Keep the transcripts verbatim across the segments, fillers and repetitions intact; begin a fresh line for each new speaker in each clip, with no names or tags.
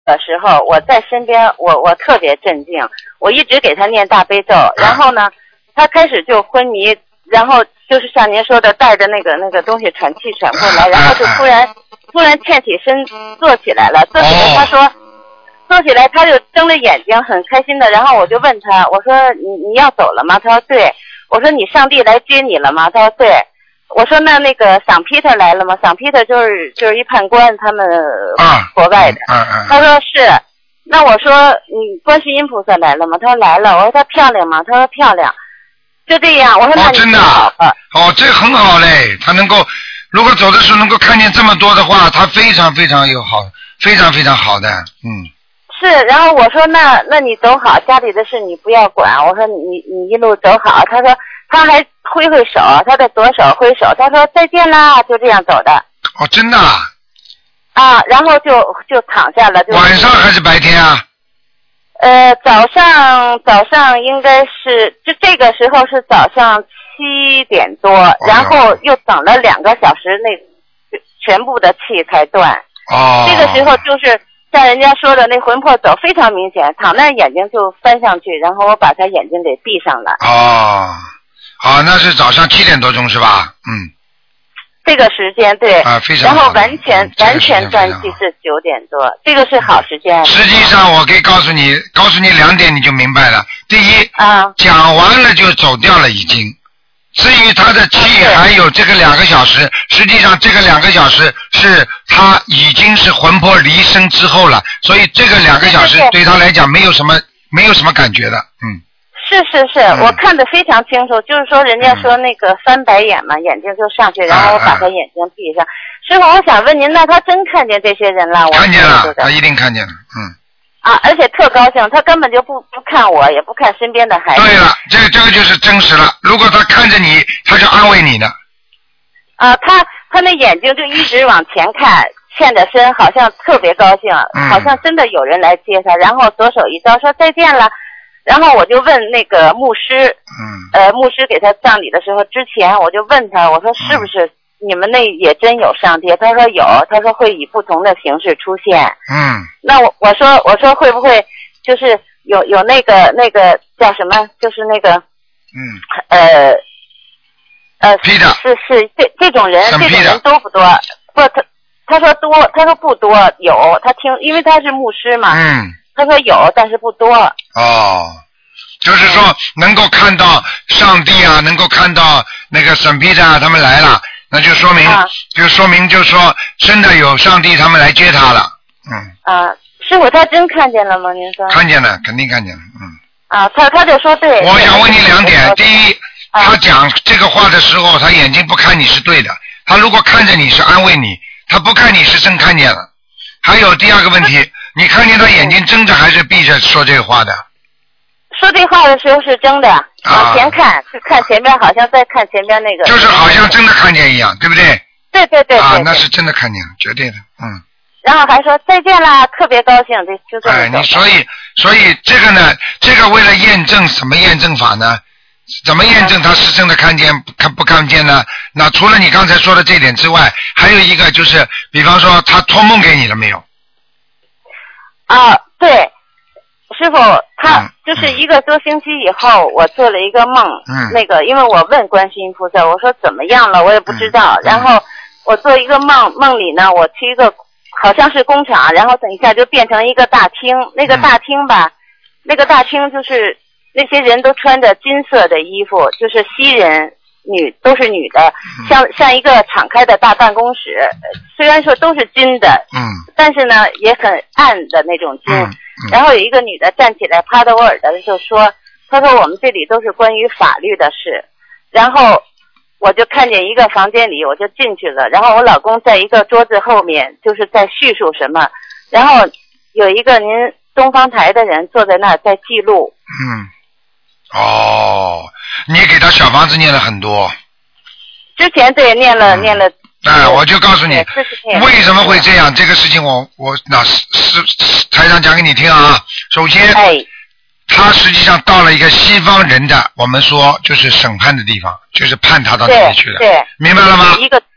的时候，我在身边，我我特别镇静，我一直给他念大悲咒，然后呢，他开始就昏迷，然后就是像您说的，带着那个那个东西喘气喘不过来，然后就突然突然欠起身坐起来了，坐起来他说。坐起来，他就睁着眼睛，很开心的。然后我就问他，我说你你要走了吗？他说对。我说你上帝来接你了吗？他说对。我说那那个桑皮特来了吗？桑皮特就是就是一判官，他们国外的。
啊啊啊、
他说是。那我说你观世音菩萨来了吗？他说来了。我说他漂亮吗？他说漂亮。就这样，我说那你
真的哦，这很好嘞。他能够，如果走的时候能够看见这么多的话，他非常非常有好，非常非常好的，嗯。
是，然后我说那那你走好，家里的事你不要管。我说你你一路走好。他说他还挥挥手，他的左手挥手，他说再见啦，就这样走的。
哦，真的啊？
啊，然后就就躺下了。就
晚上还是白天啊？
呃，早上早上应该是就这个时候是早上七点多，哦、然后又等了两个小时，那全部的气才断。
哦。
这个时候就是。像人家说的那魂魄走非常明显，躺那眼睛就翻上去，然后我把他眼睛给闭上了。
哦，好，那是早上七点多钟是吧？嗯。
这个时间对。
啊，非常好。
然后完全、嗯、完全断气是九点多，这个是好时间。
实际上我可以告诉你，告诉你两点你就明白了。第一，
啊，
讲完了就走掉了已经。至于他的气还有这个两个小时，实际上这个两个小时是他已经是魂魄离身之后了，所以这个两个小时对他来讲没有什么没有什么感觉的，嗯。
是是是、嗯，我看得非常清楚，就是说人家说那个翻白眼嘛，嗯、眼睛就上去，然后我把他眼睛闭上。啊啊、师傅，我想问您，那他真看见这些人了？
看见了，他一定看见了，嗯。
啊，而且特高兴，他根本就不不看我，也不看身边的孩子。
对了，这这个就是真实了。如果他看着你，他就安慰你的。
啊，他他那眼睛就一直往前看，欠着身，好像特别高兴、嗯，好像真的有人来接他，然后左手一招说再见了，然后我就问那个牧师，
嗯，
呃，牧师给他葬礼的时候之前，我就问他，我说是不是、嗯？你们那也真有上帝？他说有，他说会以不同的形式出现。
嗯。
那我我说我说会不会就是有有那个那个叫什么？就是那个
嗯
呃呃是是是这这种人这种人多不多？不他他说多，他说不多，有他听，因为他是牧师嘛。
嗯。
他说有，但是不多。
哦。就是说能够看到上帝啊，能够看到那个圣彼得啊，他们来了。那就说明，啊、就说明，就说真的有上帝他们来接他了，嗯。
啊，师傅他真看见了吗？您说？
看见了，肯定看见了，嗯。
啊，他他就说对。
我想问你两点，第一，啊、他讲这个话的时候，他眼睛不看你是对的，他如果看着你是安慰你，他不看你是真看见了。还有第二个问题，你看见他眼睛睁着还是闭着说这个话的？
说这话的时候是睁的，往前看，啊、是看前边，好像在看前边那个。
就是好像真的看见一样，对不对？
对对 对, 对, 对。
啊，那是真的看见，绝对的，嗯。
然后还说再见啦，特别高兴，这就这么。
哎，你所以所以这个呢，这个为了验证什么验证法呢？怎么验证他是真的看见看不看见呢？那除了你刚才说的这点之外，还有一个就是，比方说他托梦给你了没有？
啊，对。师傅，他就是一个多星期以后，我做了一个梦，
嗯，
那个因为我问观世音菩萨，我说怎么样了，我也不知道，
嗯、
然后我做一个梦，梦里呢，我去一个好像是工厂，然后等一下就变成一个大厅，那个大厅吧，嗯、那个大厅就是那些人都穿着金色的衣服，就是西人女都是女的，
嗯、
像像一个敞开的大办公室，虽然说都是金的，
嗯，
但是呢也很暗的那种金。
嗯
然后有一个女的站起来趴到我耳朵就说，她说我们这里都是关于法律的事，然后我就看见一个房间里，我就进去了，然后我老公在一个桌子后面就是在叙述什么，然后有一个您东方台的人坐在那儿在记录。
嗯，哦，你给他小房子念了很多。
之前对念了、嗯、念了。
哎，我就告诉你，为什么会这样？这个事情我我那是是台长讲给你听啊。首先，
哎，
他实际上到了一个西方人的，我们说就是审判的地方，就是判他到那里去了。
对，
明白了吗？
一个，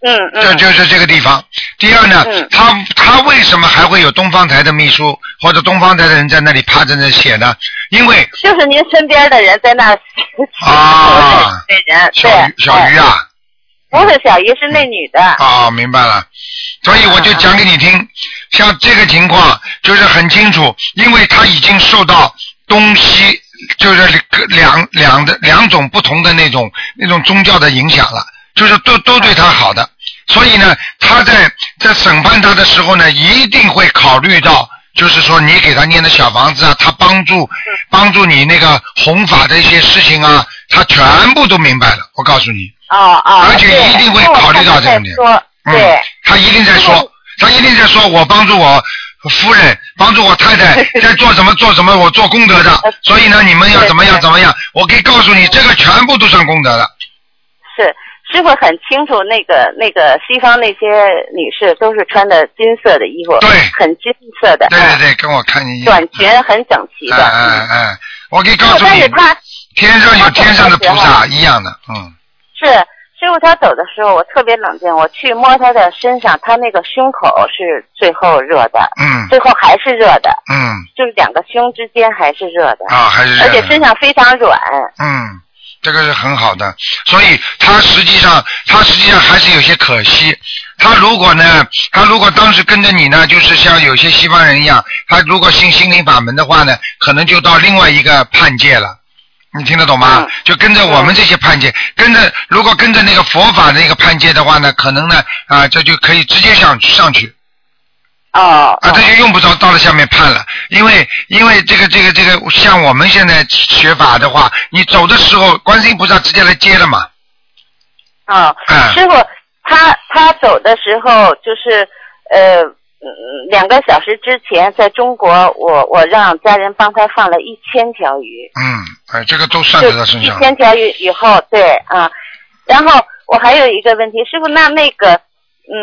嗯嗯，
这就是这个地方。第二呢，
嗯、
他他为什么还会有东方台的秘书或者东方台的人在那里趴着那写呢？因为
就是您身边的人在那
啊，
那人
小鱼小鱼啊，
不是小鱼，是那女的。
哦，明白了。所以我就讲给你听，嗯、像这个情况就是很清楚，因为他已经受到东西就是两两的两种不同的那种那种宗教的影响了。就是都都对他好的，所以呢，他在在审判他的时候呢，一定会考虑到，就是说你给他念的小房子啊，他帮助帮助你那个弘法的一些事情啊，他全部都明白了。我告诉你，
哦哦，
而且一定会考虑到这个点。
对，
嗯，他一定在说，他一定在说我帮助我夫人，帮助我太太在做什么做什么，我做功德的，所以呢，你们要怎么样怎么样，我可以告诉你，这个全部都算功德的。
是。师傅很清楚，那个那个西方那些女士都是穿的金色的衣服，
对，
很金色的，
对对对，跟我看一样，
短裙很整齐的，
哎哎哎，我可以告诉你，
但是他
天上有天上的菩萨一样的，嗯，
是师傅他走的时候，我特别冷静，我去摸他的身上，他那个胸口是最后热的，
嗯，
最后还是热的，
嗯，
就是两个胸之间还是热的，
啊，还是热的，
而且身上非常软，
嗯。这个是很好的，所以他实际上，他实际上还是有些可惜。他如果呢，他如果当时跟着你呢，就是像有些西方人一样，他如果信心灵法门的话呢，可能就到另外一个判界了。你听得懂吗？
嗯、
就跟着我们这些判界，跟着如果跟着那个佛法的那个判界的话呢，可能呢啊，这就可以直接上上去。
哦，
啊，这就用不着到了下面判了，因为因为这个这个这个，像我们现在学法的话，你走的时候，观世音菩萨直接来接了嘛。
哦，
嗯、
师傅，他他走的时候就是呃两个小时之前，在中国，我我让家人帮他放了一千条鱼。
嗯，哎，这个都算在他身上。
一千条鱼以后，对啊，然后我还有一个问题，师傅，那那个